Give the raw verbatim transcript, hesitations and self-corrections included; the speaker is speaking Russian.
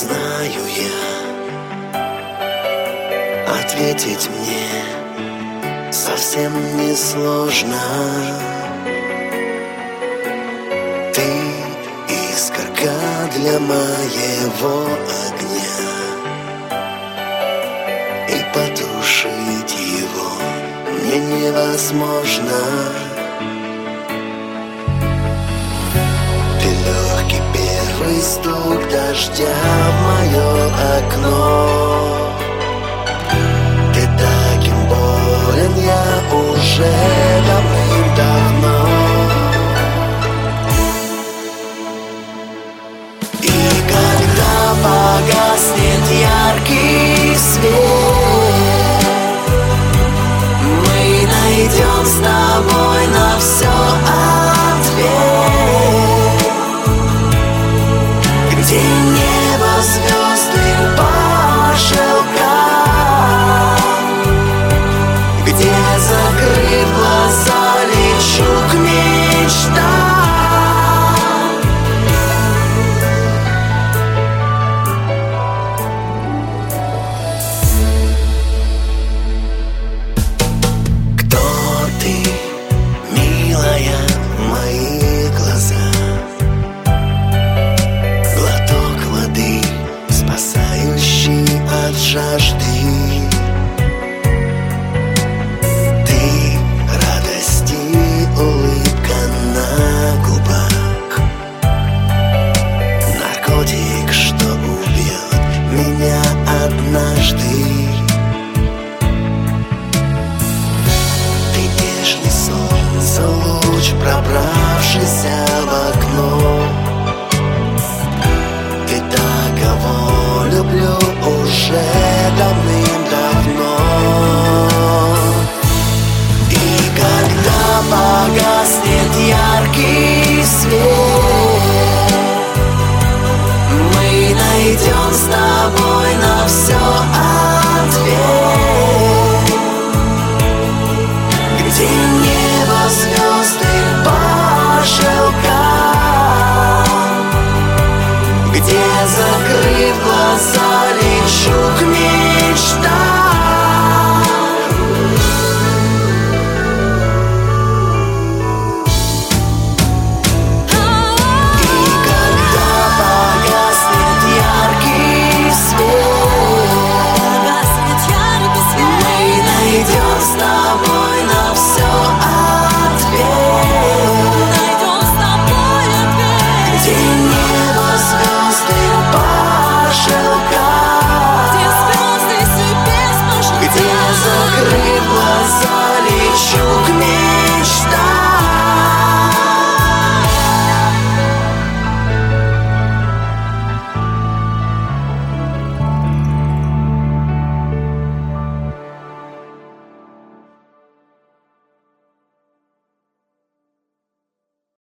знаю я, ответить мне совсем не сложно. Ты искорка для моего огня, и потушить его мне невозможно. Ты легкий первый стук дождя в мое окно. Ты таким болен я уже давным-давно. И когда погаснет яркий свет, мы найдем с тобой на все ответ. Где небо, звезды по шелкам, где, закрыв глаза, лечу к мечтам. Кто ты, милая, мои глаза? Глоток воды, спасающий от жажды. Ты радость и улыбка на губах, наркотик, что убьет меня однажды. Ты нежный солнце луч, пробравшийся в окно. Ты так, кого люблю уже